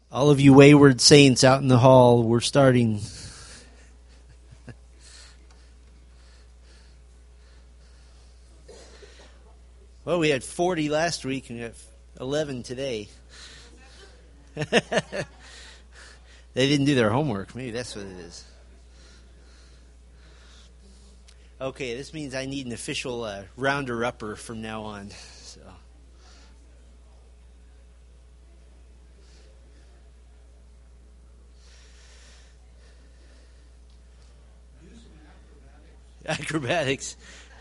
All of you wayward saints out in the hall, we're starting. Well, we had 40 last week and we have 11 today. They didn't do their homework. Maybe that's what it is. Okay, this means I need an official rounder-upper from now on. So. Acrobatics.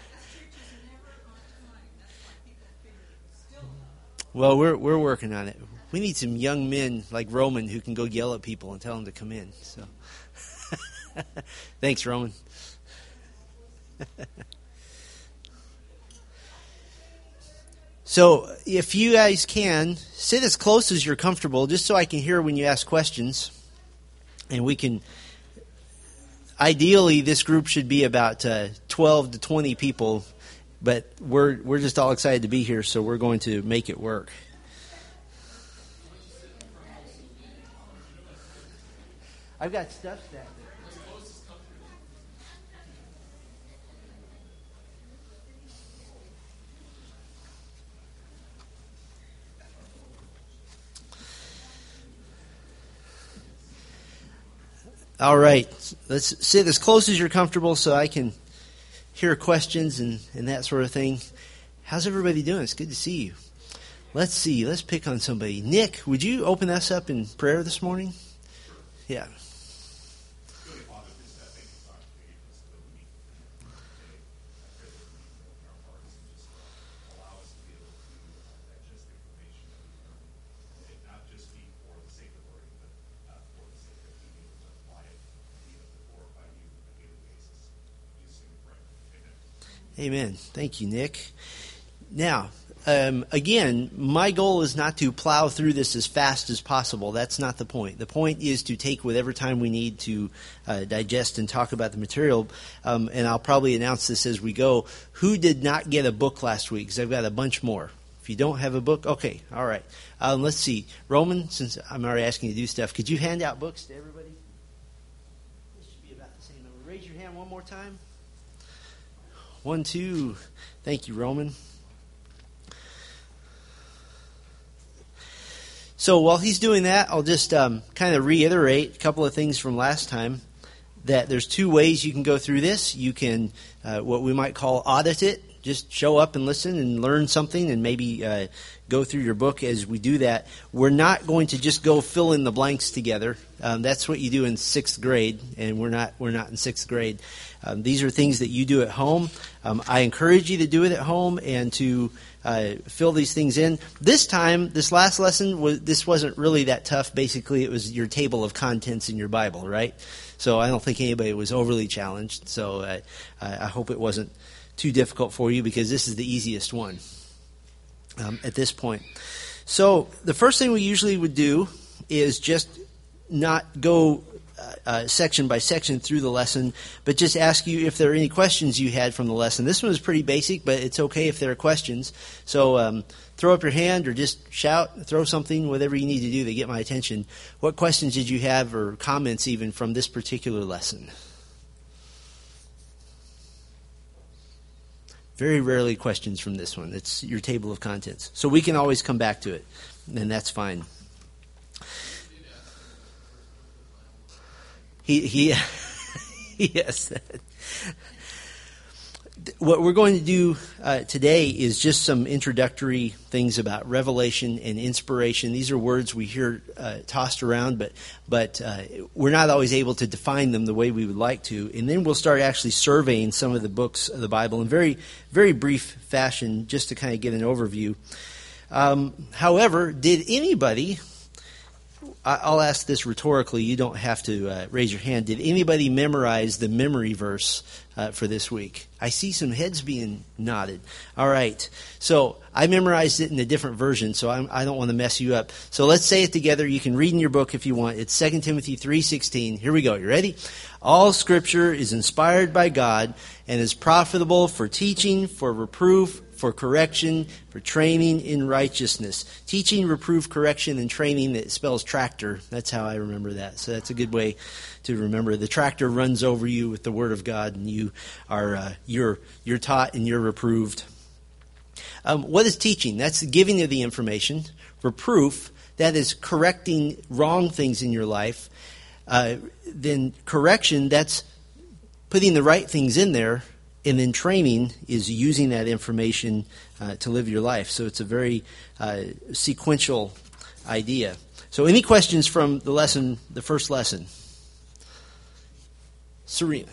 Well, we're working on it. We need some young men like Roman who can go yell at people and tell them to come in. So, thanks, Roman. So, if you guys can sit as close as you're comfortable, just so I can hear when you ask questions, and we can. Ideally, this group should be about 12 to 20 people. But we're just all excited to be here, so we're going to make it work. I've got stuff stacked there. All right, let's sit as close as you're comfortable so I can hear questions and that sort of thing. How's everybody doing? It's good to see you. Let's see. Let's pick on somebody. Nick, would you open us up in prayer this morning? Yeah. Amen. Thank you, Nick. Now, again, my goal is not to plow through this as fast as possible. That's not the point. The point is to take whatever time we need to digest and talk about the material. And I'll probably announce this as we go. Who did not get a book last week? Because I've got a bunch more. If you don't have a book, okay, all right. Let's see. Roman, since I'm already asking you to do stuff, could you hand out books to everybody? This should be about the same number. Raise your hand one more time. 1, 2. Thank you, Roman. So while he's doing that, I'll just kind of reiterate a couple of things from last time. That there's 2 ways you can go through this. You can, what we might call audit it. Just show up and listen and learn something and maybe go through your book as we do that. We're not going to just go fill in the blanks together. That's what you do in 6th grade, and we're not in 6th grade. These are things that you do at home. I encourage you to do it at home and to fill these things in. This time, this last lesson, this wasn't really that tough. Basically, it was your table of contents in your Bible, right? So I don't think anybody was overly challenged. So I hope it wasn't too difficult for you because this is the easiest one at this point. So the first thing we usually would do is just not go section by section through the lesson, but just ask you if there are any questions you had from the lesson. This one was pretty basic, but it's okay if there are questions. So throw up your hand or just shout, throw something, whatever you need to do to get my attention. What questions did you have or comments even from this particular lesson? Very rarely questions from this one. It's your table of contents. So we can always come back to it, and that's fine. He yes. What we're going to do today is just some introductory things about revelation and inspiration. These are words we hear tossed around, but we're not always able to define them the way we would like to. And then we'll start actually surveying some of the books of the Bible in very, very brief fashion, just to kind of get an overview. However, did anybody... I'll ask this rhetorically. You don't have to raise your hand. Did anybody memorize the memory verse for this week? I see some heads being nodded. All right. So I memorized it in a different version, so I don't want to mess you up. So let's say it together. You can read in your book if you want. It's 2 Timothy 3:16. Here we go. You ready? All Scripture is inspired by God and is profitable for teaching, for reproof, for correction, for training in righteousness. Teaching, reproof, correction, and training, that spells tractor. That's how I remember that. So that's a good way to remember. The tractor runs over you with the Word of God, and you are you're taught and you're reproved. What is teaching? That's the giving of the information. Reproof, that is correcting wrong things in your life. Then correction, that's putting the right things in there. And then training is using that information to live your life. So it's a very sequential idea. So any questions from the lesson, the first lesson? Serena.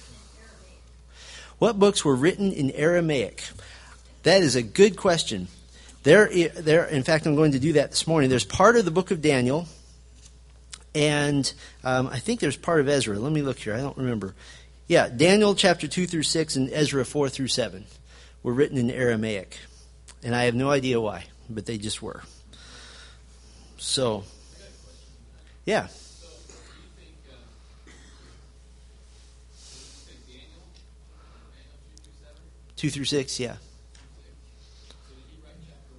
What books were written in Aramaic? That is a good question. In fact, I'm going to do that this morning. There's part of the book of Daniel, and I think there's part of Ezra. Let me look here. I don't remember. Yeah, Daniel chapter 2 through 6 and Ezra 4 through 7 were written in Aramaic. And I have no idea why, but they just were. So, yeah. So, do you think, Daniel 2 through 6, yeah. So did he write chapter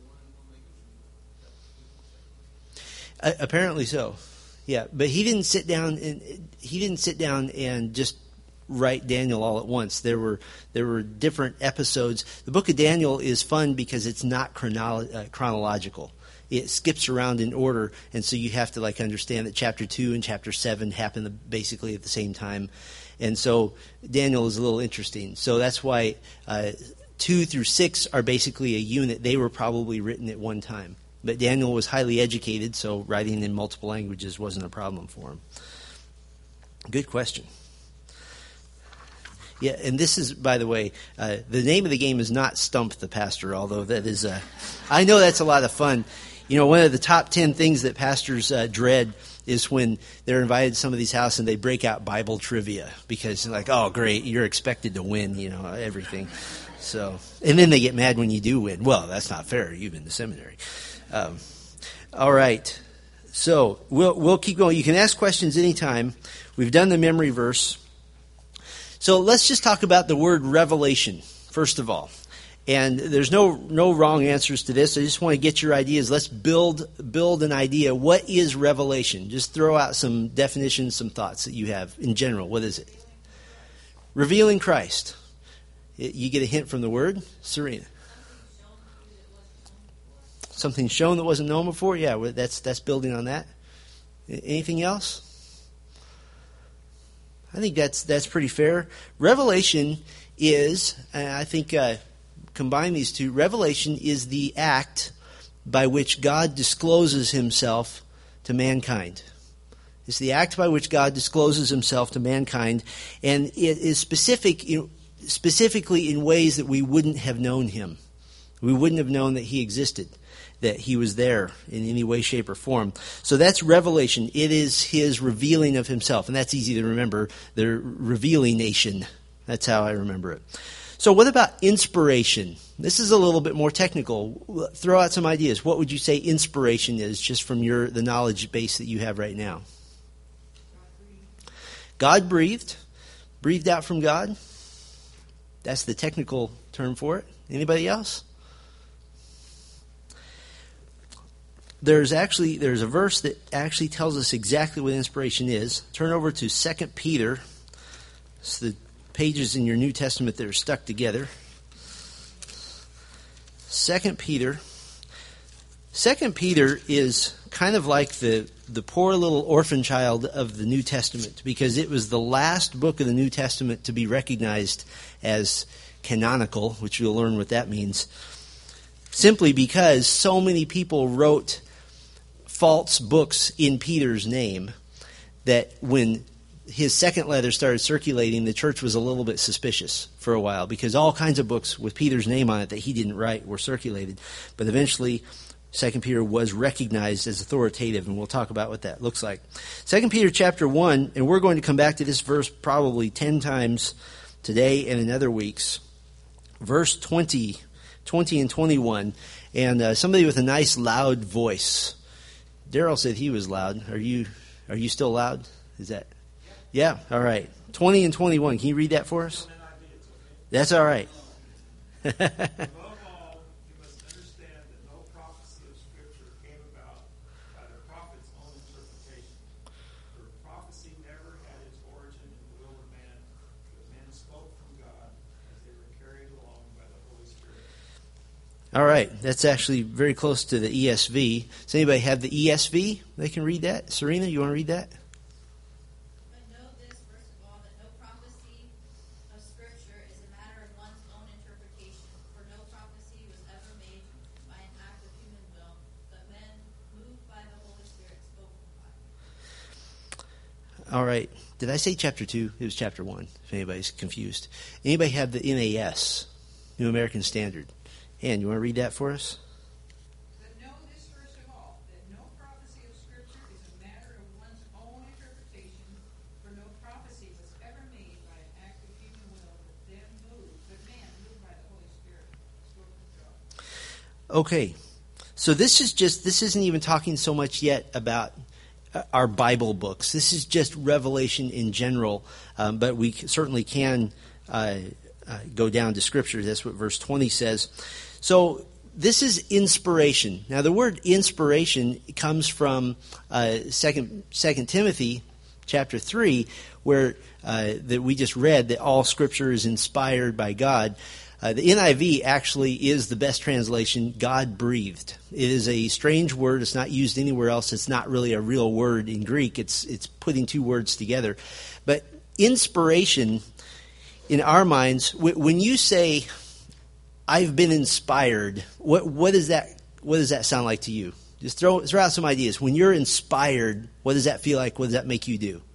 1 language? Apparently so. Yeah, but he didn't sit down and just write Daniel all at once. There were different episodes. The book of Daniel is fun because it's not chronological. It skips around in order, and so you have to understand that chapter 2 and chapter 7 happen basically at the same time. And so Daniel is a little interesting. So that's why 2 through 6 are basically a unit. They were probably written at one time. But Daniel was highly educated, so writing in multiple languages wasn't a problem for him. Good question. Yeah, and this is, by the way, the name of the game is not Stump the Pastor, although that is I know that's a lot of fun. You know, one of the top 10 things that pastors dread is when they're invited to somebody's house and they break out Bible trivia because like, oh, great, you're expected to win, everything. So, and then they get mad when you do win. Well, that's not fair. You've been to seminary. All right. So we'll keep going. You can ask questions anytime. We've done the memory verse. So let's just talk about the word revelation, first of all. And there's no wrong answers to this. I just want to get your ideas. Let's build an idea. What is revelation? Just throw out some definitions, some thoughts that you have in general. What is it? Revealing Christ. You get a hint from the word. Serena. Something shown that wasn't known before? Yeah, that's building on that. Anything else? I think that's pretty fair. Revelation is, and I think combine these two, revelation is the act by which God discloses himself to mankind. It's the act by which God discloses himself to mankind, and it is specifically in ways that we wouldn't have known him. We wouldn't have known that he existed, that he was there in any way, shape, or form. So that's revelation. It is his revealing of himself, and that's easy to remember. The revealing nation. That's how I remember it. So what about inspiration? This is a little bit more technical. Throw out some ideas. What would you say inspiration is, just from the knowledge base that you have right now? God breathed. Breathed out from God. That's the technical term for it. Anybody else? There's a verse that actually tells us exactly what inspiration is. Turn over to 2 Peter. It's the pages in your New Testament that are stuck together. 2 Peter. 2 Peter is kind of like the poor little orphan child of the New Testament, because it was the last book of the New Testament to be recognized as canonical, which you'll learn what that means, simply because so many people wrote false books in Peter's name that when his second letter started circulating, the church was a little bit suspicious for a while, because all kinds of books with Peter's name on it that he didn't write were circulated. But eventually 2 Peter was recognized as authoritative, and we'll talk about what that looks like. 2 Peter chapter 1, and we're going to come back to this verse probably 10 times today and in other weeks. Verse 20 and 21, and somebody with a nice loud voice. Daryl said he was loud. Are you still loud? Is that? Yeah, all right. 20 and 21. Can you read that for us? That's all right. Above all, All right, that's actually very close to the ESV. Does anybody have the ESV? They can read that. Serena, you want to read that? But know this, first of all, that no prophecy of Scripture is a matter of one's own interpretation. For no prophecy was ever made by an act of human will, but men, moved by the Holy Spirit, spoke from God. All right. Did I say chapter 2? It was chapter 1, if anybody's confused. Anybody have the NAS, New American Standard? Ann, you want to read that for us? But know this first of all, that no prophecy of Scripture is a matter of one's own interpretation, for no prophecy was ever made by an act of human will, but man moved by the Holy Spirit spoke from God. Okay. So this isn't even talking so much yet about our Bible books. This is just Revelation in general, but we certainly can go down to Scripture. That's what verse 20 says. So this is inspiration. Now the word inspiration comes from 2 Timothy chapter 3, where that we just read that all Scripture is inspired by God. The NIV actually is the best translation, God-breathed. It is a strange word. It's not used anywhere else. It's not really a real word in Greek. It's putting two words together. But inspiration, in our minds, when you say, I've been inspired, what does that sound like to you? Just throw out some ideas. When you're inspired, what does that feel like? What does that make you do?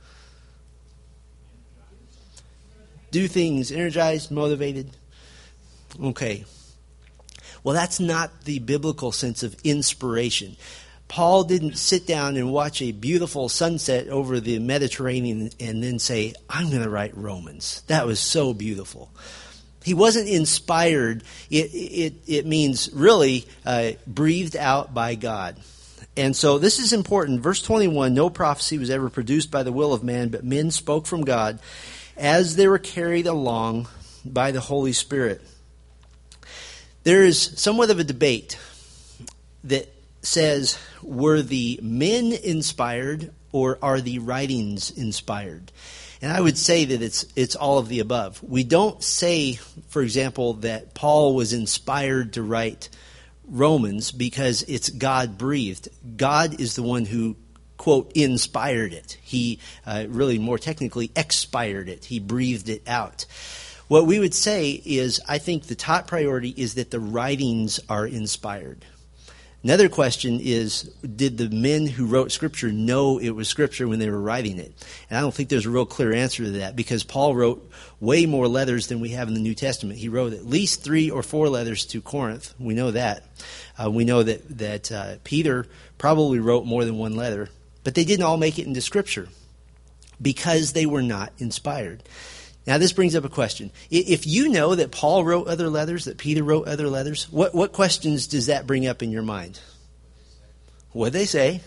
Do things, energized, motivated. Okay. Well, that's not the biblical sense of inspiration. Paul didn't sit down and watch a beautiful sunset over the Mediterranean and then say, I'm going to write Romans. That was so beautiful. He wasn't inspired. It means really breathed out by God. And so this is important. Verse 21, no prophecy was ever produced by the will of man, but men spoke from God as they were carried along by the Holy Spirit. There is somewhat of a debate that says, were the men inspired or are the writings inspired? And I would say that it's all of the above. We don't say, for example, that Paul was inspired to write Romans because it's God-breathed. God is the one who, quote, inspired it. He really more technically expired it. He breathed it out. What we would say is, I think the top priority is that the writings are inspired. Another question is, did the men who wrote Scripture know it was Scripture when they were writing it? And I don't think there's a real clear answer to that, because Paul wrote way more letters than we have in the New Testament. He wrote at least 3 or 4 letters to Corinth. We know that. We know that Peter probably wrote more than 1 letter. But they didn't all make it into Scripture because they were not inspired. Now, this brings up a question. If you know that Paul wrote other letters, that Peter wrote other letters, what questions does that bring up in your mind? What'd they say?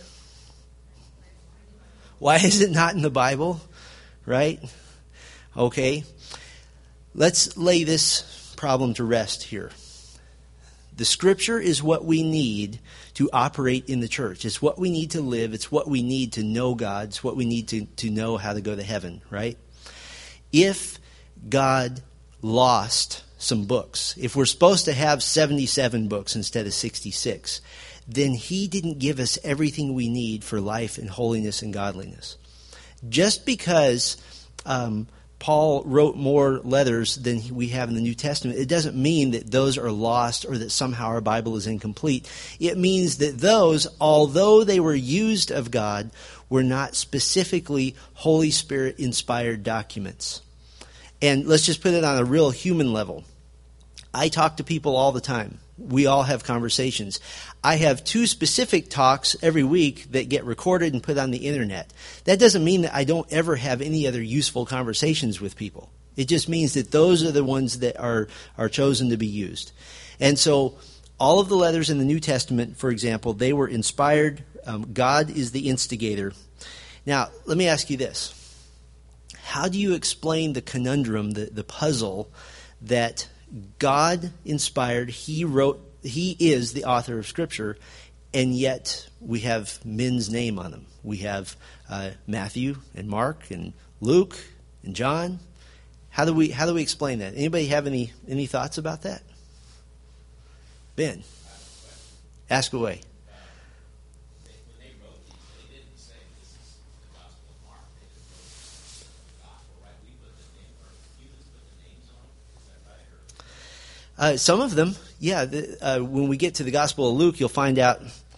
Why is it not in the Bible? Right? Okay. Let's lay this problem to rest here. The Scripture is what we need to operate in the church. It's what we need to live. It's what we need to know God. It's what we need to know how to go to heaven, right? If God lost some books, if we're supposed to have 77 books instead of 66, then He didn't give us everything we need for life and holiness and godliness. Just because Paul wrote more letters than we have in the New Testament, it doesn't mean that those are lost or that somehow our Bible is incomplete. It means that those, although they were used of God, were not specifically Holy Spirit inspired documents. And let's just put it on a real human level. I talk to people all the time. We all have conversations. I have 2 specific talks every week that get recorded and put on the internet. That doesn't mean that I don't ever have any other useful conversations with people. It just means that those are the ones that are chosen to be used. And so all of the letters in the New Testament, for example, they were inspired. God is the instigator. Now, let me ask you this. How do you explain the conundrum, the puzzle that God inspired, He wrote, He is the author of Scripture, and yet we have men's name on them? We have Matthew and Mark and Luke and John. How do we explain that? Anybody have any thoughts about that? Ben, ask away. When they wrote these, they didn't say this is the Gospel of Mark. They just wrote the Gospel, right? We put the name, or humans put the names on it. Is that right? Or Some of them, yeah. When we get to the Gospel of Luke, you'll find out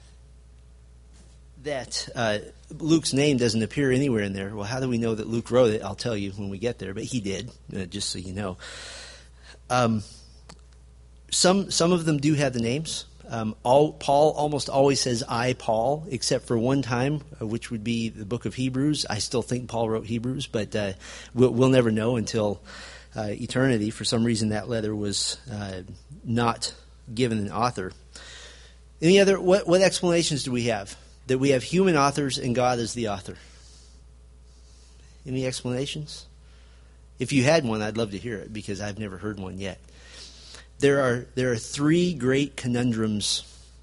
that Luke's name doesn't appear anywhere in there. Well, how do we know that Luke wrote it? I'll tell you when we get there, but he did, just so you know. Some of them do have the names. Paul almost always says, I, Paul, except for one time, which would be the book of Hebrews. I still think Paul wrote Hebrews, but we'll never know until eternity. For some reason, that letter was not given an author. Any other, what explanations do we have? That we have human authors and God is the author. Any explanations? If you had one, I'd love to hear it, because I've never heard one yet. There are three great conundrums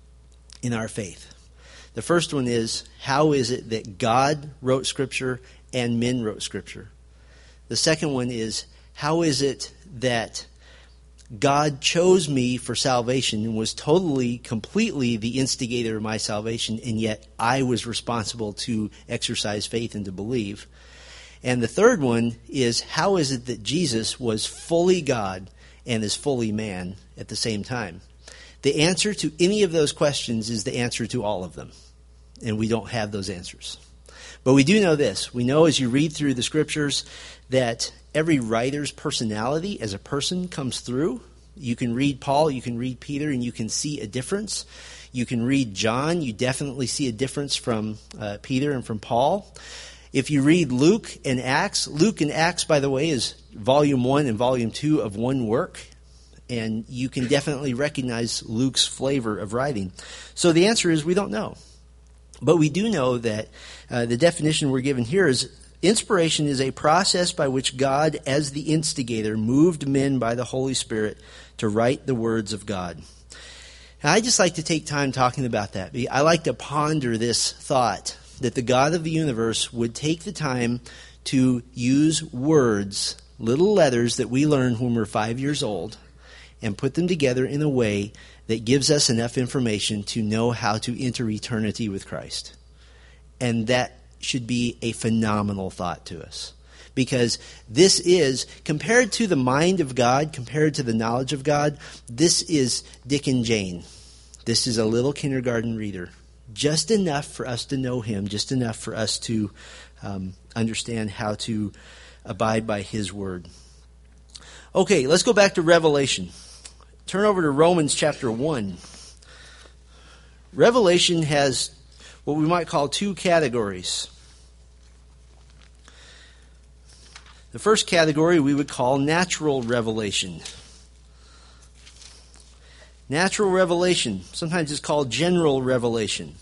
in our faith. The first one is, how is it that God wrote Scripture and men wrote Scripture? The second one is, how is it that God chose me for salvation and was totally, completely the instigator of my salvation, and yet I was responsible to exercise faith and to believe? And the third one is, how is it that Jesus was fully God and is fully man at the same time? The answer to any of those questions is the answer to all of them. And we don't have those answers. But we do know this. We know as you read through the Scriptures that every writer's personality as a person comes through. You can read Paul, you can read Peter, and you can see a difference. You can read John, you definitely see a difference from Peter and from Paul. If you read Luke and Acts, by the way, is volume 1 and volume 2 of one work. And you can definitely recognize Luke's flavor of writing. So the answer is we don't know. But we do know that the definition we're given here is inspiration is a process by which God, as the instigator, moved men by the Holy Spirit to write the words of God. And I just like to take time talking about that. I like to ponder this thought that the God of the universe would take the time to use words, little letters that we learn when we're 5 years old, and put them together in a way that gives us enough information to know how to enter eternity with Christ. And that should be a phenomenal thought to us. Because this is, compared to the mind of God, compared to the knowledge of God, this is Dick and Jane. This is a little kindergarten reader. Just enough for us to know Him, just enough for us to understand how to abide by His Word. Okay, let's go back to Revelation. Turn over to Romans chapter 1. Revelation has what we might call two categories. The first category we would call natural revelation. Natural revelation, sometimes it's called general revelation.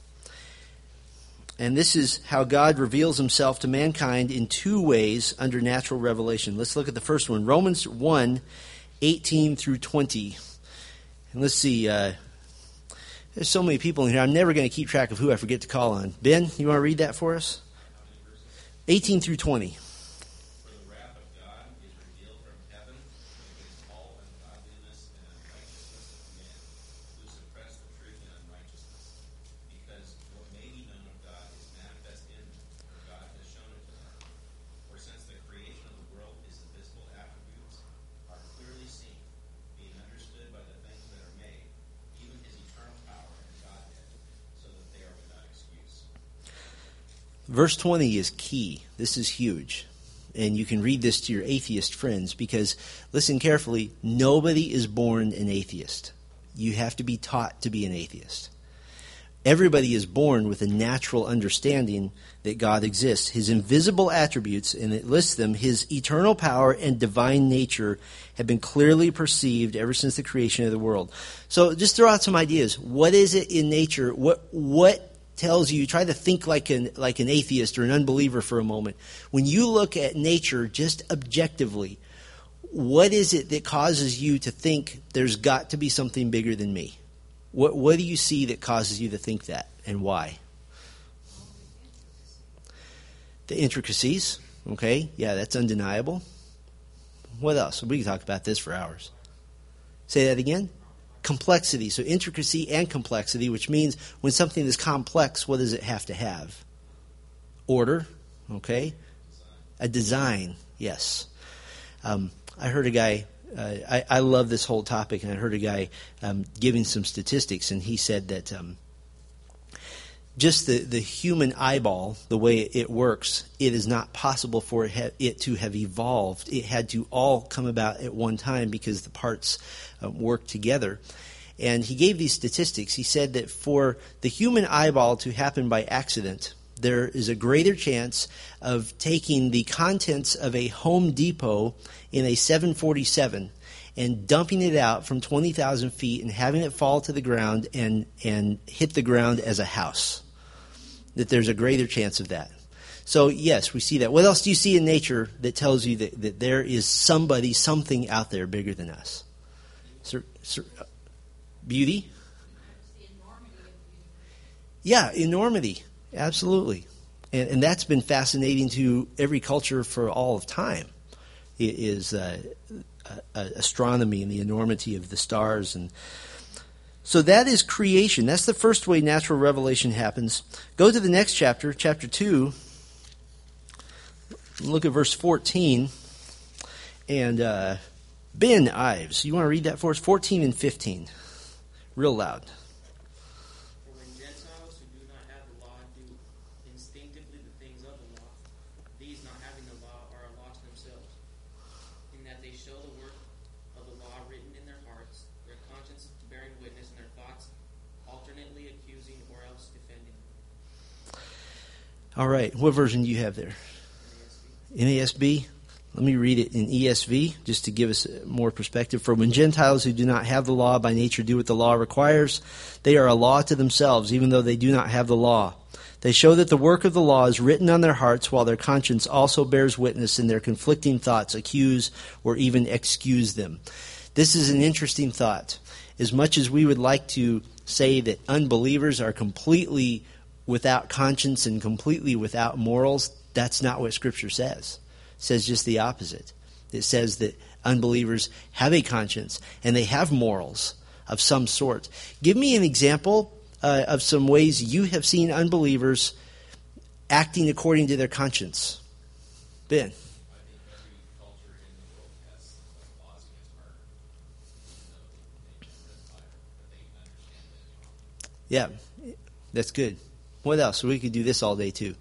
And this is how God reveals Himself to mankind in two ways under natural revelation. Let's look at the first one, Romans 1, 18 through 20. And let's see, there's so many people in here, I'm never going to keep track of who I forget to call on. Ben, you want to read that for us? 18 through 20. For the wrath of God is revealed from heaven against all ungodliness and unrighteousness of men who suppress the truth in unrighteousness. Because what may be known of God is manifest in them, for God has shown it to them. For since the creation of the world his invisible attributes are clearly seen, being understood by the things that are made, even his eternal power and Godhead, so that they are without excuse. Verse 20 is key. This is huge. And you can read this to your atheist friends because, listen carefully, nobody is born an atheist. You have to be taught to be an atheist. Everybody is born with a natural understanding that God exists. His invisible attributes, and it lists them, His eternal power and divine nature have been clearly perceived ever since the creation of the world. So just throw out some ideas. What is it in nature? What tells you, try to think like an atheist or an unbeliever for a moment. When you look at nature just objectively, what is it that causes you to think there's got to be something bigger than me? What do you see that causes you to think that, and why? The intricacies, okay, yeah, that's undeniable. What else? We can talk about this for hours. Say that again. complexity. So intricacy and complexity, which means when something is complex, what does it have to have? Order, okay? A design, yes. I heard a guy, I love this whole topic, and I heard a guy giving some statistics, and he said that just the human eyeball, the way it works, it is not possible for it to have evolved. It had to all come about at one time because the parts work together. And he gave these statistics. He said that for the human eyeball to happen by accident, there is a greater chance of taking the contents of a Home Depot in a 747 and dumping it out from 20,000 feet and having it fall to the ground and hit the ground as a house. That there's a greater chance of that. So, yes, we see that. What else do you see in nature that tells you that there is something out there bigger than us? Beauty? Yeah, enormity. Absolutely. And that's been fascinating to every culture for all of time. It is astronomy and the enormity of the stars. And so that is creation. That's the first way natural revelation happens. Go to the next chapter, chapter 2. Look at verse 14. And Ben Ives, you want to read that for us? 14 and 15. Real loud. For when Gentiles who do not have the law do instinctively the things of the law, these not having the law are a law to themselves, in that they show the work of the law written in their hearts, their conscience bearing witness, and their thoughts alternately accusing or else defending. All right. What version do you have there? NASB? Let me read it in ESV, just to give us more perspective. For when Gentiles who do not have the law by nature do what the law requires, they are a law to themselves, even though they do not have the law. They show that the work of the law is written on their hearts, while their conscience also bears witness, and their conflicting thoughts accuse or even excuse them. This is an interesting thought. As much as we would like to say that unbelievers are completely without conscience and completely without morals, that's not what Scripture says. It says just the opposite. It says that unbelievers have a conscience and they have morals of some sort. Give me an example of some ways you have seen unbelievers acting according to their conscience. Ben. I think every culture in the world has laws against murder. Even though they commit fire, but they understand that it's wrong. Yeah, that's good. What else? We could do this all day too.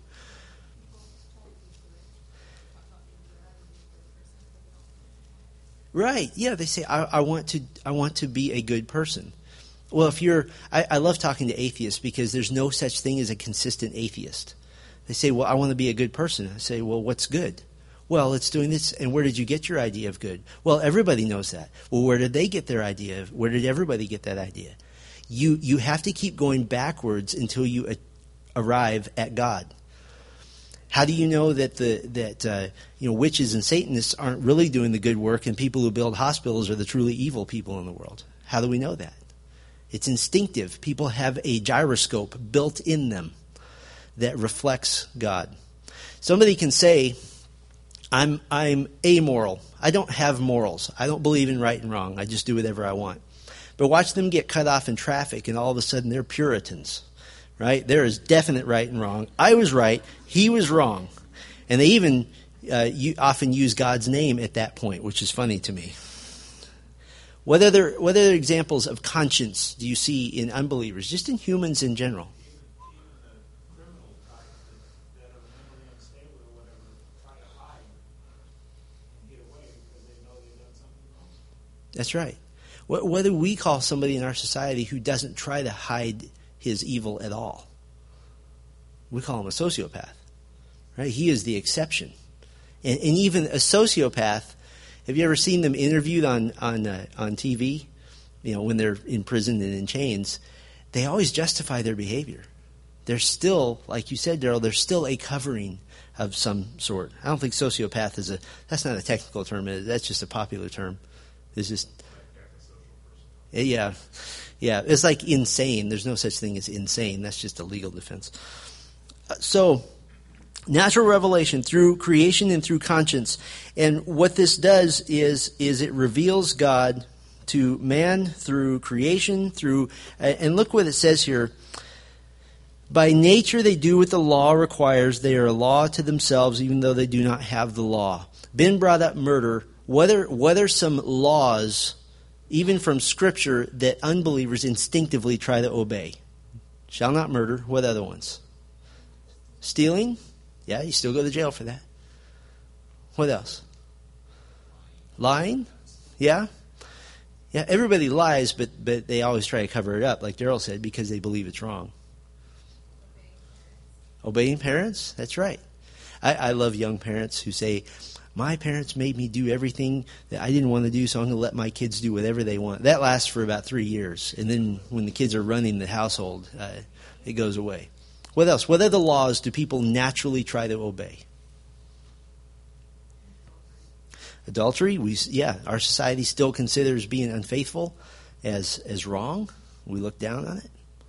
Right. Yeah, they say I want to be a good person. Well, if you're I love talking to atheists because there's no such thing as a consistent atheist. They say, "Well, I want to be a good person." I say, "Well, what's good?" "Well, it's doing this." "And where did you get your idea of good?" "Well, everybody knows that." "Well, where did they get their idea of? Where did everybody get that idea?" You have to keep going backwards until you arrive at God. How do you know that witches and Satanists aren't really doing the good work, and people who build hospitals are the truly evil people in the world? How do we know that? It's instinctive. People have a gyroscope built in them that reflects God. Somebody can say, I'm amoral. I don't have morals. I don't believe in right and wrong. I just do whatever I want. But watch them get cut off in traffic, and all of a sudden they're Puritans. Right? There is definite right and wrong. I was right. He was wrong. And they even often use God's name at that point, which is funny to me. What other examples of conscience do you see in unbelievers, just in humans in general? Even the criminal types that are mentally unstable or whatever try to hide and get away because they know they've done something wrong. That's right. What do we call somebody in our society who doesn't try to hide his evil at all? We call him a sociopath. Right? He is the exception. And even a sociopath, have you ever seen them interviewed on TV? When they're in prison and in chains, they always justify their behavior. They're still, like you said, Daryl, there's still a covering of some sort. I don't think sociopath that's not a technical term. That's just a popular term. It's just, yeah. It's like insane. There's no such thing as insane. That's just a legal defense. So, natural revelation through creation and through conscience. And what this does is it reveals God to man through creation, and look what it says here. By nature they do what the law requires. They are a law to themselves, even though they do not have the law. Ben brought up murder. What are some laws, even from Scripture, that unbelievers instinctively try to obey? Shall not murder. What other ones? Stealing? Yeah, you still go to jail for that. What else? Lying? Yeah? Yeah, everybody lies, but they always try to cover it up, like Daryl said, because they believe it's wrong. Obeying parents? That's right. I love young parents who say, my parents made me do everything that I didn't want to do, so I'm going to let my kids do whatever they want. That lasts for about 3 years. And then when the kids are running the household, it goes away. What else? What other laws do people naturally try to obey? Adultery? Our society still considers being unfaithful as wrong. We look down on it.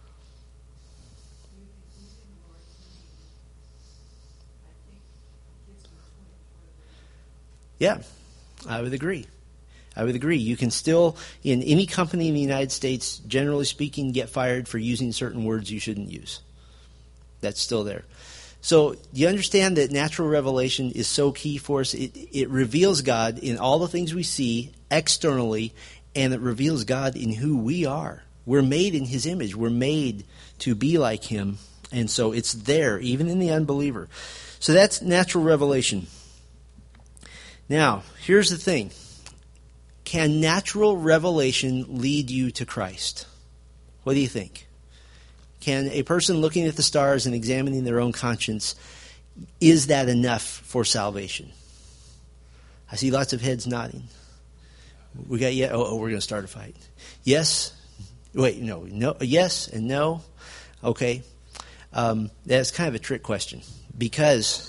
Yeah, I would agree. You can still, in any company in the United States, generally speaking, get fired for using certain words you shouldn't use. That's still there. So you understand that natural revelation is so key for us. It reveals God in all the things we see externally, and it reveals God in who we are. We're made in His image. We're made to be like Him. And so it's there, even in the unbeliever. So that's natural revelation. Now, here's the thing. Can natural revelation lead you to Christ? What do you think? Can a person looking at the stars and examining their own conscience, is that enough for salvation? I see lots of heads nodding. We got we're going to start a fight. Yes. Wait, no. Yes and no. Okay. That's kind of a trick question, because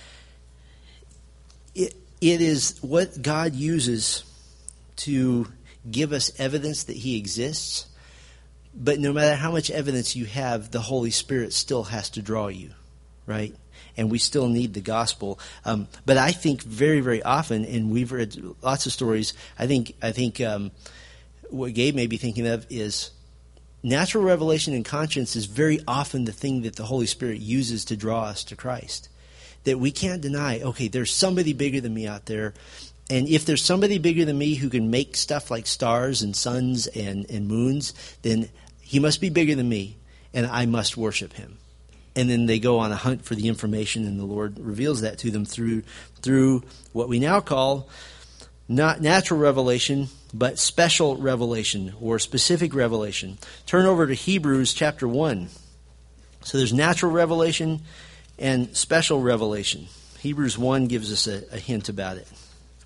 it is what God uses to give us evidence that He exists. But no matter how much evidence you have, the Holy Spirit still has to draw you, right? And we still need the gospel. But I think very, very often, and we've read lots of stories, I think what Gabe may be thinking of is natural revelation and conscience is very often the thing that the Holy Spirit uses to draw us to Christ. That we can't deny, okay, there's somebody bigger than me out there. And if there's somebody bigger than me who can make stuff like stars and suns and moons, then He must be bigger than me, and I must worship Him. And then they go on a hunt for the information, and the Lord reveals that to them through what we now call not natural revelation, but special revelation or specific revelation. Turn over to Hebrews chapter 1. So there's natural revelation and special revelation. Hebrews 1 gives us a hint about it.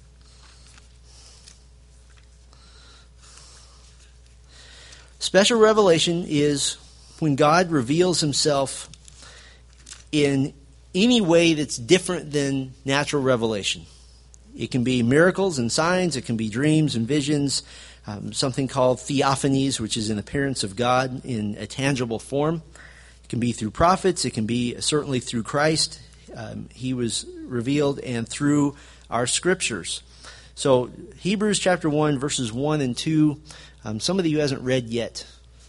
Special revelation is when God reveals Himself in any way that's different than natural revelation. It can be miracles and signs. It can be dreams and visions. Something called theophanies, which is an appearance of God in a tangible form. It can be through prophets. It can be certainly through Christ. He was revealed, and through our scriptures. So Hebrews chapter 1, verses 1 and 2. Somebody who hasn't read yet.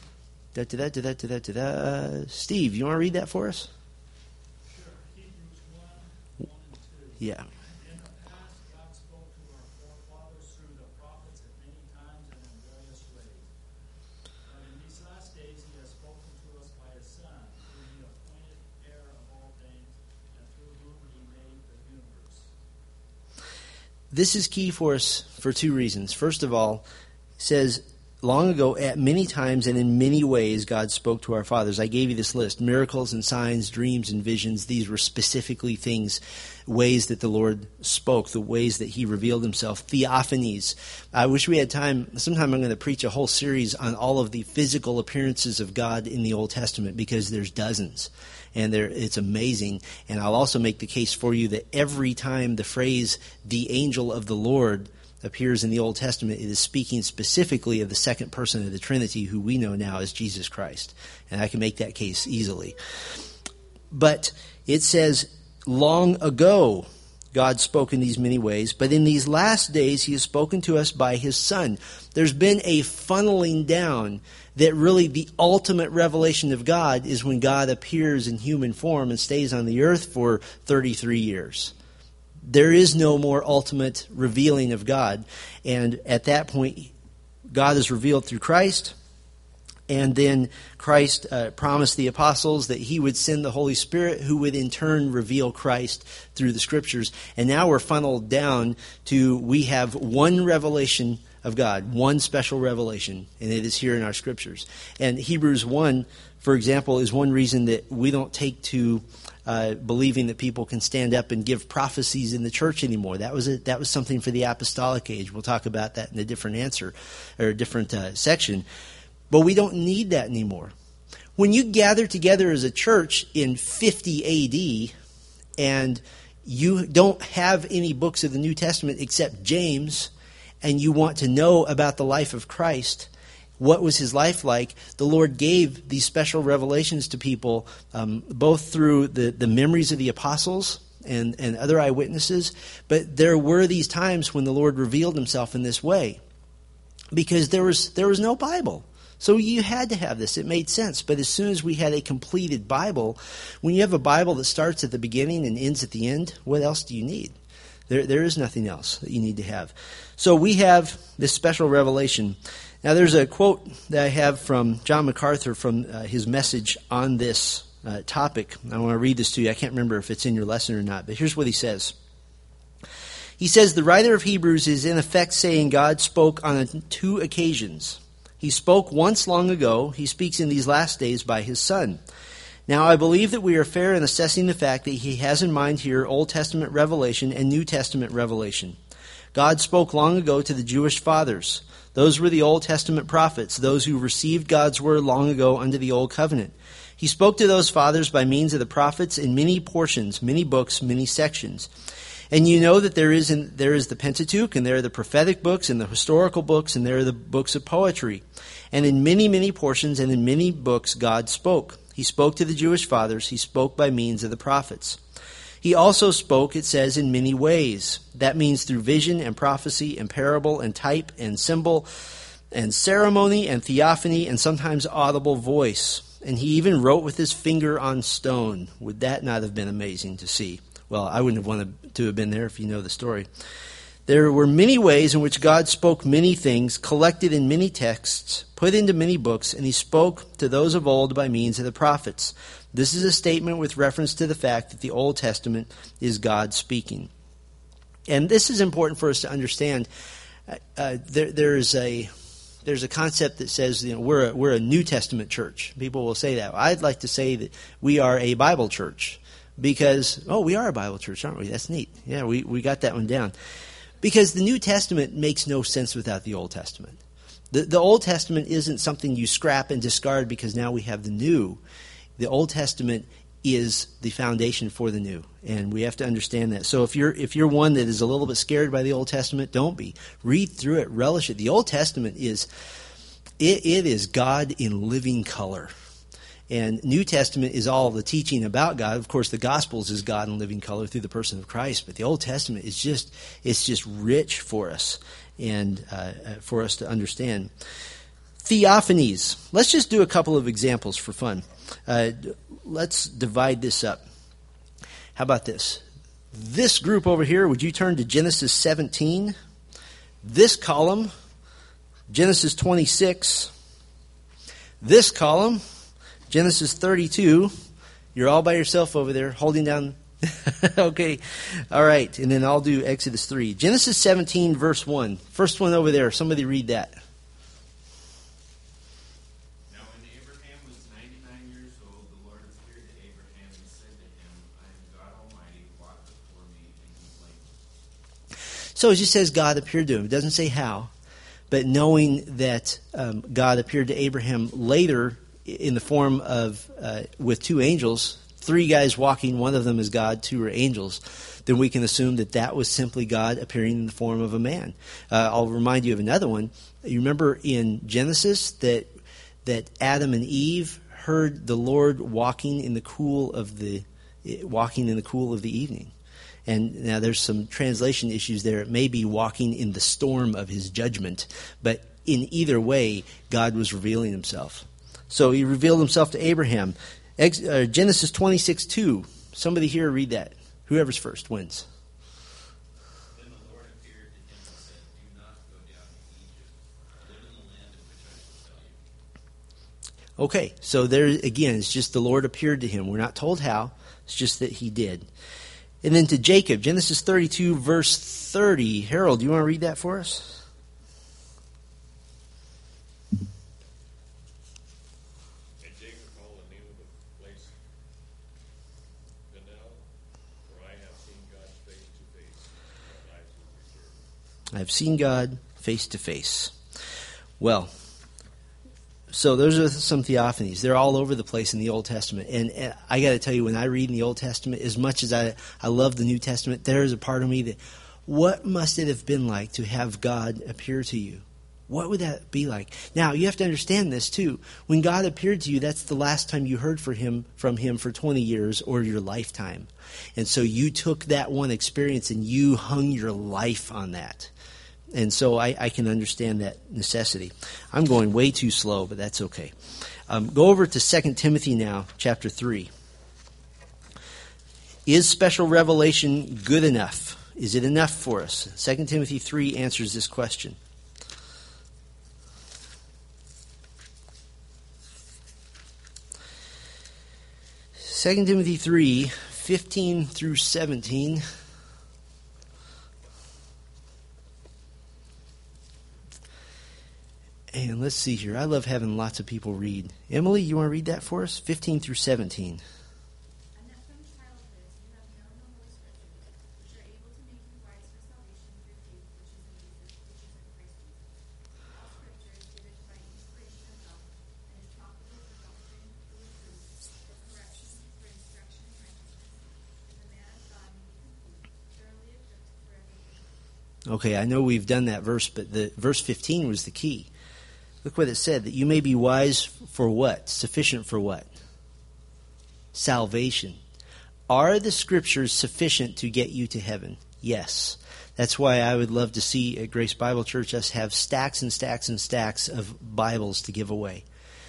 Steve, you want to read that for us? Sure. Hebrews 1, 1 and 2. Yeah. In the past, God spoke to our forefathers through the prophets at many times and in various ways. But in these last days, He has spoken to us by His Son, whom He appointed heir of all things, and through whom He made the universe. This is key for us for two reasons. First of all, it says, long ago, at many times and in many ways, God spoke to our fathers. I gave you this list. Miracles and signs, dreams and visions. These were specifically things, ways that the Lord spoke, the ways that He revealed Himself. Theophanies. I wish we had time. Sometime I'm going to preach a whole series on all of the physical appearances of God in the Old Testament, because there's dozens. And it's amazing. And I'll also make the case for you that every time the phrase, the angel of the Lord, appears in the Old Testament, it is speaking specifically of the second person of the Trinity, who we know now as Jesus Christ. And I can make that case easily. But it says, long ago, God spoke in these many ways, but in these last days he has spoken to us by his Son. There's been a funneling down that really the ultimate revelation of God is when God appears in human form and stays on the earth for 33 years. There is no more ultimate revealing of God. And at that point, God is revealed through Christ. And then Christ promised the apostles that he would send the Holy Spirit who would in turn reveal Christ through the Scriptures. And now we're funneled down to we have one revelation of God, one special revelation, and it is here in our Scriptures. And Hebrews 1, for example, is one reason that we don't take to believing that people can stand up and give prophecies in the church anymore. That was something for the apostolic age. We'll talk about that in a different answer or a different section. But we don't need that anymore. When you gather together as a church in 50 AD and you don't have any books of the New Testament except James, and you want to know about the life of Christ, what was his life like, the Lord gave these special revelations to people, both through the memories of the apostles and other eyewitnesses. But there were these times when the Lord revealed himself in this way because there was no Bible. So you had to have this. It made sense. But as soon as we had a completed Bible, when you have a Bible that starts at the beginning and ends at the end, what else do you need? There is nothing else that you need to have. So we have this special revelation. Now there's a quote that I have from John MacArthur from his message on this topic. I want to read this to you. I can't remember if it's in your lesson or not, but here's what he says. He says, the writer of Hebrews is in effect saying God spoke on 2 occasions. He spoke once long ago. He speaks in these last days by his Son. Now, I believe that we are fair in assessing the fact that he has in mind here Old Testament revelation and New Testament revelation. God spoke long ago to the Jewish fathers. Those were the Old Testament prophets, those who received God's word long ago under the Old Covenant. He spoke to those fathers by means of the prophets in many portions, many books, many sections. And you know that there is the Pentateuch, and there are the prophetic books, and the historical books, and there are the books of poetry. And in many, many portions, and in many books, God spoke. He spoke to the Jewish fathers. He spoke by means of the prophets. He also spoke, it says, in many ways. That means through vision and prophecy and parable and type and symbol and ceremony and theophany and sometimes audible voice. And he even wrote with his finger on stone. Would that not have been amazing to see? Well, I wouldn't have wanted to have been there if you know the story. There were many ways in which God spoke many things, collected in many texts, put into many books, and he spoke to those of old by means of the prophets. This is a statement with reference to the fact that the Old Testament is God speaking. And this is important for us to understand. There's a concept that says, we're a New Testament church. People will say that. I'd like to say that we are a Bible church because, we are a Bible church, aren't we? That's neat. Yeah, we got that one down. Because the New Testament makes no sense without the Old Testament. The Old Testament isn't something you scrap and discard because now we have the New. The Old Testament is the foundation for the New, and we have to understand that. So if you're one that is a little bit scared by the Old Testament, don't be. Read through it, relish it. The Old Testament is God in living color. And New Testament is all the teaching about God. Of course, the Gospels is God in living color through the person of Christ. But the Old Testament is just rich for us and for us to understand. Theophanies. Let's just do a couple of examples for fun. Let's divide this up. How about this? This group over here, would you turn to Genesis 17? This column, Genesis 26. This column, Genesis 32, you're all by yourself over there holding down. Okay, all right, and then I'll do Exodus 3. Genesis 17, verse 1. First one over there, somebody read that. Now when Abraham was 99 years old, the Lord appeared to Abraham and said to him, I am God Almighty, walk before me and be blameless. So it just says God appeared to him. It doesn't say how, but knowing that God appeared to Abraham later in the form of, with 2 angels, 3 guys walking, one of them is God, 2 are angels, then we can assume that was simply God appearing in the form of a man. I'll remind you of another one. You remember in Genesis that Adam and Eve heard the Lord walking in the cool of the evening. And now there's some translation issues there. It may be walking in the storm of his judgment. But in either way, God was revealing himself. So he revealed himself to Abraham. Genesis 26:2. Somebody here read that. Whoever's first wins. Then the Lord appeared to him and said, "Do not go down to Egypt. Live in the land of which I shall tell you." Okay, so there again, it's just the Lord appeared to him. We're not told how. It's just that he did. And then to Jacob, Genesis 32, verse 30. Harold, do you want to read that for us? And Jacob called the name of the place Peniel, for I have seen God face to face, and my life is preserved. I've seen God face to face. Well, so those are some theophanies. They're all over the place in the Old Testament. And I got to tell you, when I read in the Old Testament, as much as I love the New Testament, there is a part of me that, what must it have been like to have God appear to you? What would that be like? Now, you have to understand this, too. When God appeared to you, that's the last time you heard from him for 20 years or your lifetime. And so you took that one experience and you hung your life on that. And so I can understand that necessity. I'm going way too slow, but that's okay. Go over to 2 Timothy now, chapter 3. Is special revelation good enough? Is it enough for us? 2 Timothy 3 answers this question. Second Timothy 3, 15 through 17. And let's see here. I love having lots of people read. Emily, you want to read that for us? 15 through 17. And that from childhood you have known the Holy Scriptures, which are able to make you wise for salvation through faith which is in Christ Jesus. All Scripture is given by inspiration of God, and is profitable for doctrine, for reproof, for correction, for instruction in righteousness, that the man of God may be complete, thoroughly equipped for every good work. Okay, I know we've done that verse, but the verse 15 was the key. Look what it said, that you may be wise for what? Sufficient for what? Salvation. Are the Scriptures sufficient to get you to heaven? Yes. That's why I would love to see at Grace Bible Church us have stacks and stacks and stacks of Bibles to give away.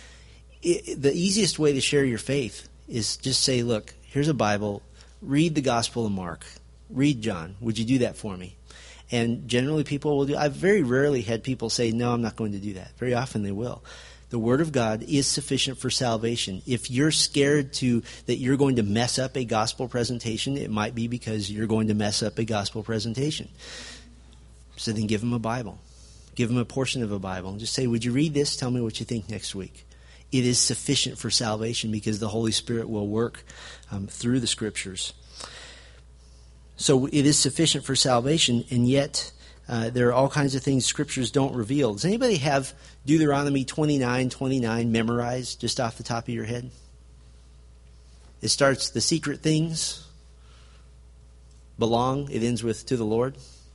The easiest way to share your faith is just say, look, here's a Bible. Read the Gospel of Mark. Read John. Would you do that for me? And generally people will do. I've very rarely had people say, no, I'm not going to do that. Very often they will. The Word of God is sufficient for salvation. If you're scared that you're going to mess up a gospel presentation, it might be because you're going to mess up a gospel presentation. So then give them a Bible. Give them a portion of a Bible. And just say, would you read this? Tell me what you think next week. It is sufficient for salvation because the Holy Spirit will work through the Scriptures. So it is sufficient for salvation, and yet there are all kinds of things Scriptures don't reveal. Does anybody have Deuteronomy 29:29 memorized just off the top of your head? It starts, the secret things belong. It ends with, to the Lord.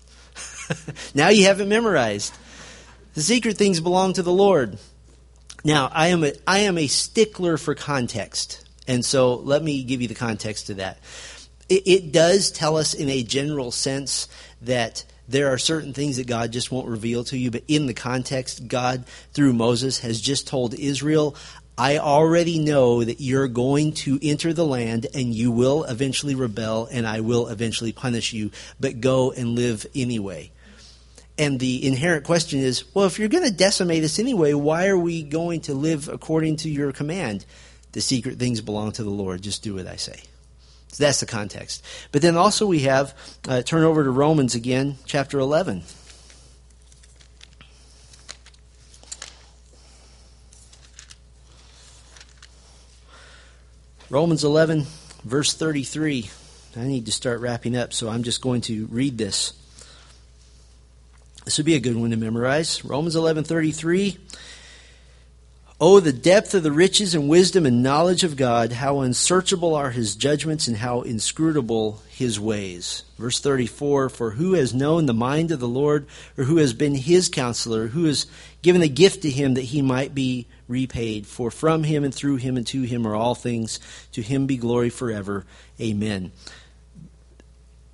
Now you have it memorized. The secret things belong to the Lord. Now, I am a stickler for context, and so let me give you the context to that. It does tell us in a general sense that there are certain things that God just won't reveal to you, but in the context, God, through Moses, has just told Israel, I already know that you're going to enter the land and you will eventually rebel and I will eventually punish you, but go and live anyway. And the inherent question is, well, if you're going to decimate us anyway, why are we going to live according to your command? The secret things belong to the Lord. Just do what I say. So that's the context. But then also we have, turn over to Romans again, chapter 11. Romans 11, verse 33. I need to start wrapping up, so I'm just going to read this. This would be a good one to memorize. Romans 11:33. Oh, the depth of the riches and wisdom and knowledge of God, how unsearchable are his judgments and how inscrutable his ways. Verse 34, for who has known the mind of the Lord, or who has been his counselor, who has given a gift to him that he might be repaid? For from him and through him and to him are all things. To him be glory forever. Amen.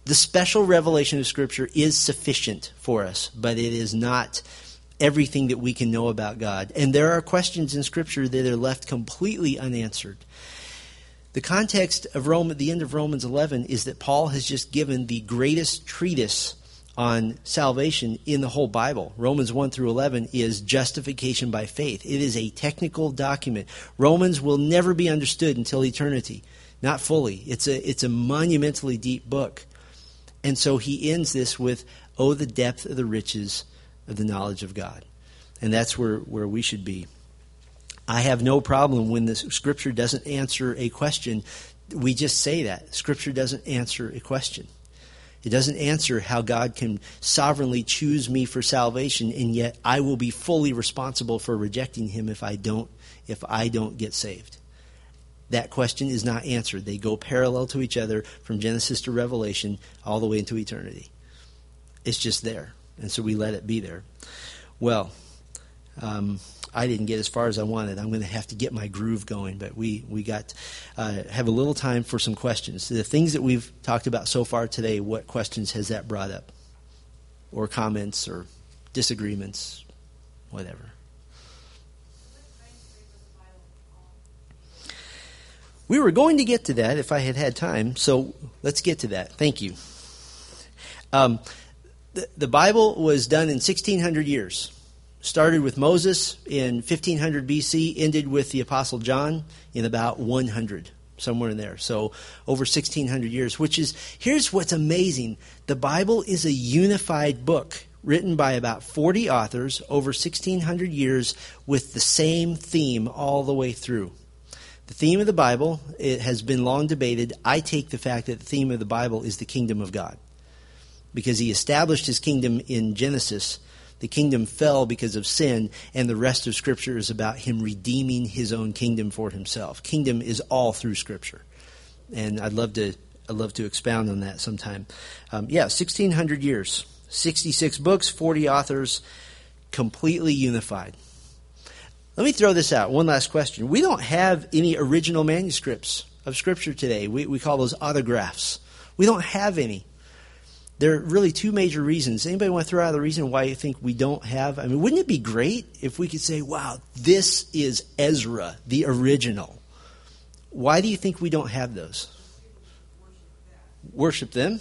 The special revelation of Scripture is sufficient for us, but it is not everything that we can know about God. And there are questions in Scripture that are left completely unanswered. The context of the end of Romans 11 is that Paul has just given the greatest treatise on salvation in the whole Bible. Romans 1 through 11 is justification by faith. It is a technical document. Romans will never be understood until eternity. Not fully. It's a monumentally deep book. And so he ends this with, oh, the depth of the riches of the knowledge of God. And that's where we should be. I have no problem when the Scripture doesn't answer a question. We just say that. Scripture doesn't answer a question. It doesn't answer how God can sovereignly choose me for salvation, and yet I will be fully responsible for rejecting him if I don't get saved. That question is not answered. They go parallel to each other from Genesis to Revelation all the way into eternity. It's just there. And so we let it be there. Well, I didn't get as far as I wanted. I'm going to have to get my groove going, but we got have a little time for some questions. The things that we've talked about so far today, what questions has that brought up? Or comments or disagreements, whatever. We were going to get to that if I had time, so let's get to that. Thank you. The Bible was done in 1,600 years. Started with Moses in 1500 BC, ended with the Apostle John in about 100, somewhere in there. So over 1,600 years, here's what's amazing. The Bible is a unified book written by about 40 authors over 1,600 years with the same theme all the way through. The theme of the Bible, it has been long debated. I take the fact that the theme of the Bible is the kingdom of God. Because he established his kingdom in Genesis. The kingdom fell because of sin, and the rest of Scripture is about him redeeming his own kingdom for himself. Kingdom is all through Scripture. And I'd love to expound on that sometime. 1,600 years, 66 books, 40 authors, completely unified. Let me throw this out. One last question. We don't have any original manuscripts of Scripture today. We call those autographs. We don't have any. There are really two major reasons. Anybody want to throw out a reason why you think we don't have? I mean, wouldn't it be great if we could say, wow, this is Ezra, the original. Why do you think we don't have those? Worship them?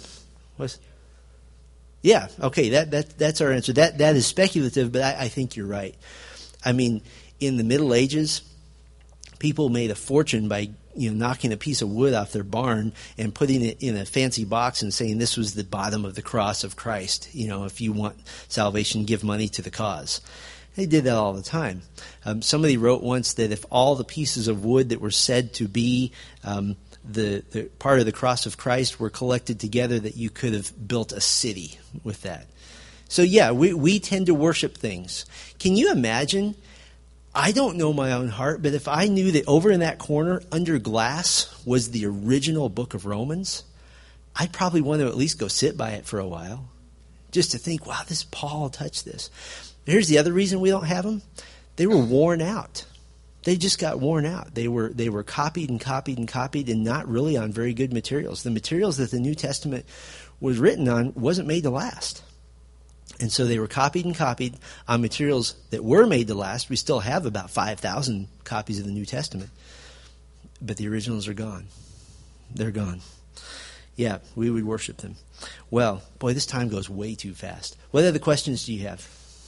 Yeah, okay, that's our answer. That is speculative, but I think you're right. I mean, in the Middle Ages, people made a fortune by knocking a piece of wood off their barn and putting it in a fancy box and saying this was the bottom of the cross of Christ. If you want salvation, give money to the cause. They did that all the time. Somebody wrote once that if all the pieces of wood that were said to be the part of the cross of Christ were collected together, that you could have built a city with that. So yeah, we tend to worship things. Can you imagine? I don't know my own heart, but if I knew that over in that corner, under glass, was the original book of Romans, I'd probably want to at least go sit by it for a while, just to think, wow, this Paul touched this. Here's the other reason we don't have them. They were worn out. They just got worn out. They were copied and copied and copied, and not really on very good materials. The materials that the New Testament was written on wasn't made to last. And so they were copied and copied on materials that were made to last. We still have about 5,000 copies of the New Testament. But the originals are gone. They're gone. Yeah, we would worship them. Well, boy, this time goes way too fast. What other questions do you have?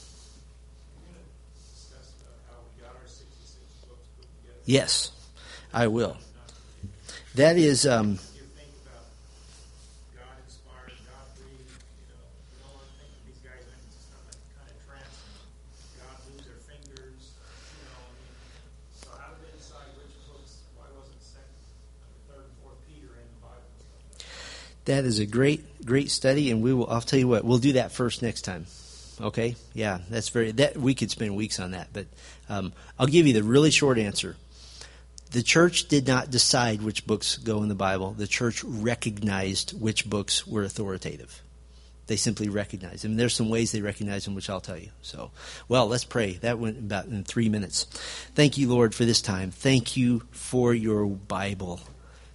Yes, I will. That is... That is a great study, and I'll tell you what, we'll do that first next time. Okay? Yeah, we could spend weeks on that, but I'll give you the really short answer. The church did not decide which books go in the Bible. The church recognized which books were authoritative. They simply recognized them. And there's some ways they recognize them, which I'll tell you. So, well, let's pray. That went about in 3 minutes. Thank you, Lord, for this time. Thank you for your Bible.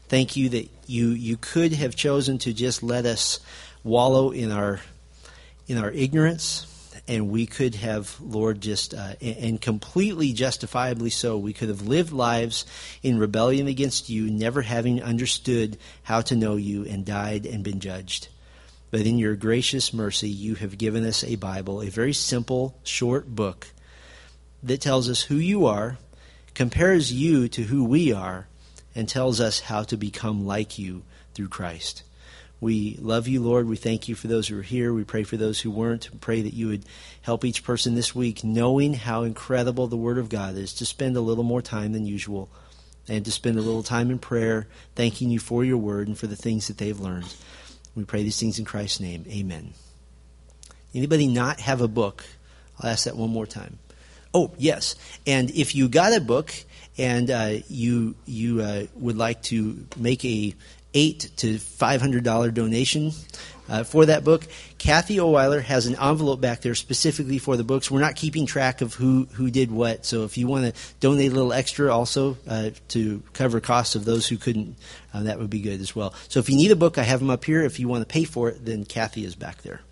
Thank you that you could have chosen to just let us wallow in our ignorance, and we could have, Lord, just and completely justifiably so, we could have lived lives in rebellion against you, never having understood how to know you, and died and been judged. But in your gracious mercy, you have given us a Bible, a very simple, short book that tells us who you are, compares you to who we are, and tells us how to become like you through Christ. We love you, Lord. We thank you for those who are here. We pray for those who weren't. We pray that you would help each person this week, knowing how incredible the Word of God is, to spend a little more time than usual, and to spend a little time in prayer, thanking you for your Word and for the things that they've learned. We pray these things in Christ's name. Amen. Anybody not have a book? I'll ask that one more time. Oh, yes. And if you got a book and you would like to make a $800 to $500 donation for that book, Kathy O'Weiler has an envelope back there specifically for the books. We're not keeping track of who did what, so if you want to donate a little extra also to cover costs of those who couldn't, that would be good as well. So if you need a book, I have them up here. If you want to pay for it, then Kathy is back there.